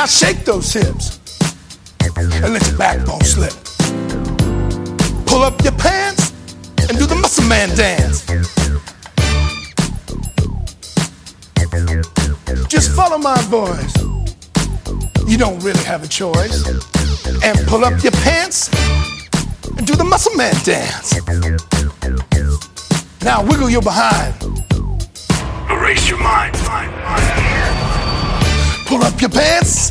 Now shake those hips and let your backbone slip. Pull up your pants and do the muscle man dance. Just follow my voice. You don't really have a choice. And pull up your pants and do the muscle man dance. Now wiggle your behind. Erase your mind. Pull up your pants